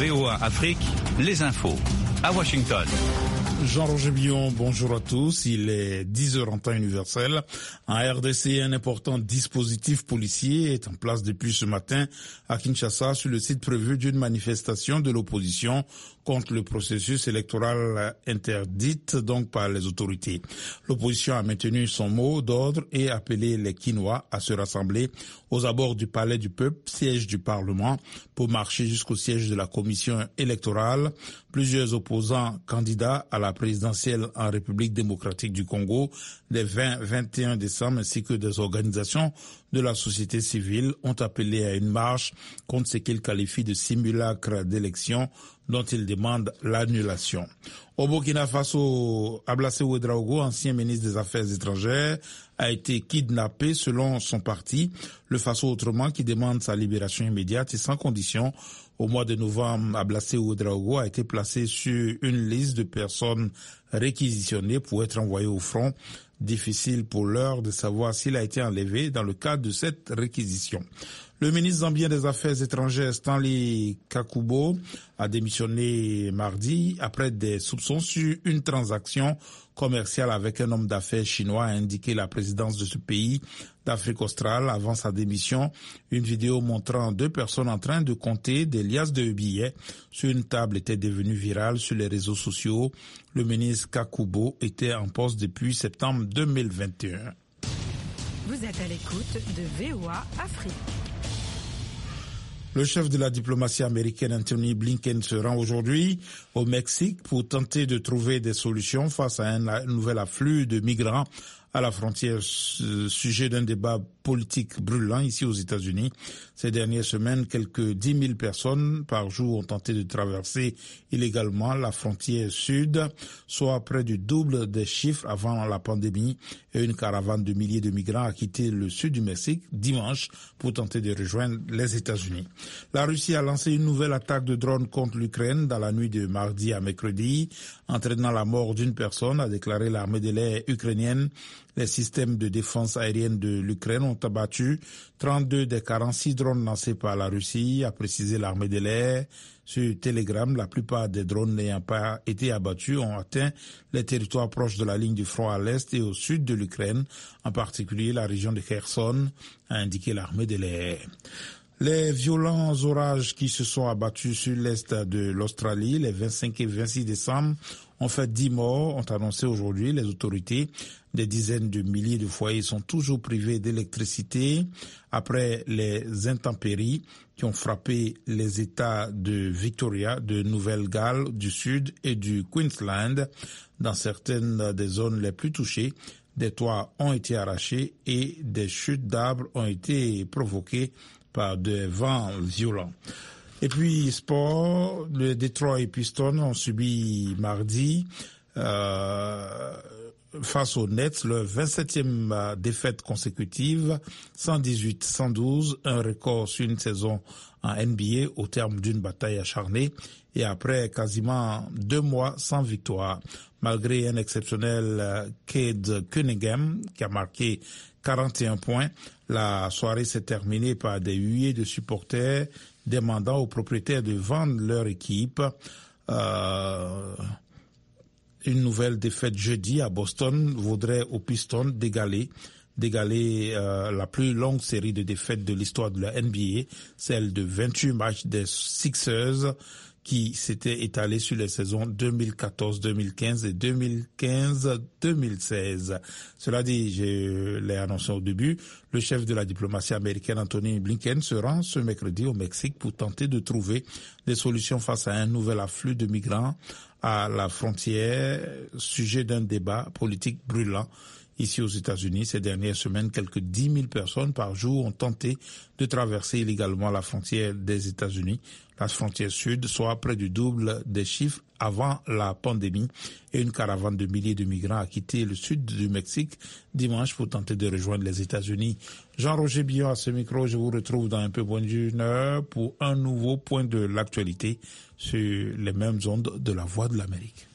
VOA Afrique, les infos. À Washington. Jean-Roger Billon, bonjour à tous. Il est 10h en temps universel. En RDC, un important dispositif policier est en place depuis ce matin à Kinshasa sur le site prévu d'une manifestation de l'opposition contre le processus électoral interdite donc par les autorités. L'opposition a maintenu son mot d'ordre et appelé les Kinois à se rassembler aux abords du Palais du Peuple, siège du Parlement, pour marcher jusqu'au siège de la commission électorale. Plusieurs opposants candidats à la présidentielle en République démocratique du Congo les 20-21 décembre ainsi que des organisations de la société civile ont appelé à une marche contre ce qu'ils qualifient de simulacre d'élection dont ils demandent l'annulation. Au Burkina Faso, Ablassé Ouedraogo, ancien ministre des Affaires étrangères, a été kidnappé selon son parti, le Faso Autrement, qui demande sa libération immédiate et sans condition. Au mois de novembre, Ablassé Ouedraogo a été placé sur une liste de personnes réquisitionnées pour être envoyé au front. Difficile pour l'heure de savoir s'il a été enlevé dans le cadre de cette réquisition. Le ministre zambien des Affaires étrangères, Stanley Kakubo, a démissionné mardi après des soupçons sur une transaction commerciale avec un homme d'affaires chinois, a indiqué la présidence de ce pays d'Afrique australe avant sa démission. Une vidéo montrant deux personnes en train de compter des liasses de billets sur une table était devenue virale sur les réseaux sociaux. Le ministre Kakubo était en poste depuis septembre 2021. Vous êtes à l'écoute de VOA Afrique. Le chef de la diplomatie américaine, Anthony Blinken, se rend aujourd'hui au Mexique pour tenter de trouver des solutions face à un nouvel afflux de migrants à la frontière, sujet d'un débat politique brûlant ici aux États-Unis. Ces dernières semaines, quelques 10 000 personnes par jour ont tenté de traverser illégalement la frontière sud, soit près du double des chiffres avant la pandémie. Et une caravane de milliers de migrants a quitté le sud du Mexique dimanche pour tenter de rejoindre les États-Unis. La Russie a lancé une nouvelle attaque de drones contre l'Ukraine dans la nuit de mardi à mercredi, entraînant la mort d'une personne, a déclaré l'armée de l'air ukrainienne. Les systèmes de défense aérienne de l'Ukraine ont abattu 32 des 46 drones lancés par la Russie, a précisé l'armée de l'air. Sur Telegram, la plupart des drones n'ayant pas été abattus ont atteint les territoires proches de la ligne du front à l'est et au sud de l'Ukraine, en particulier la région de Kherson, a indiqué l'armée de l'air. Les violents orages qui se sont abattus sur l'est de l'Australie les 25 et 26 décembre ont fait 10 morts, ont annoncé aujourd'hui les autorités. Des dizaines de milliers de foyers sont toujours privés d'électricité après les intempéries qui ont frappé les États de Victoria, de Nouvelle-Galles du Sud et du Queensland. Dans certaines des zones les plus touchées, des toits ont été arrachés et des chutes d'arbres ont été provoquées par des vents violents. Et puis, sport, le Detroit Pistons ont subi mardi face aux Nets leur 27e défaite consécutive, 118-112, un record sur une saison en NBA au terme d'une bataille acharnée et après quasiment 2 mois sans victoire. Malgré un exceptionnel Cade Cunningham qui a marqué 41 points, la soirée s'est terminée par des huées de supporters demandant aux propriétaires de vendre leur équipe. Une nouvelle défaite jeudi à Boston vaudrait aux Pistons d'égaler la plus longue série de défaites de l'histoire de la NBA, celle de 28 matchs des Sixers qui s'était étalée sur les saisons 2014-2015 et 2015-2016. Cela dit, je l'ai annoncé au début, le chef de la diplomatie américaine, Anthony Blinken, se rend ce mercredi au Mexique pour tenter de trouver des solutions face à un nouvel afflux de migrants à la frontière, sujet d'un débat politique brûlant. Ici aux États-Unis, ces dernières semaines, quelques 10 000 personnes par jour ont tenté de traverser illégalement la frontière des États-Unis, la frontière sud, soit près du double des chiffres avant la pandémie. Et une caravane de milliers de migrants a quitté le sud du Mexique dimanche pour tenter de rejoindre les États-Unis. Jean-Roger Billon à ce micro, je vous retrouve dans un peu moins d'une heure pour un nouveau point de l'actualité sur les mêmes ondes de la Voix de l'Amérique.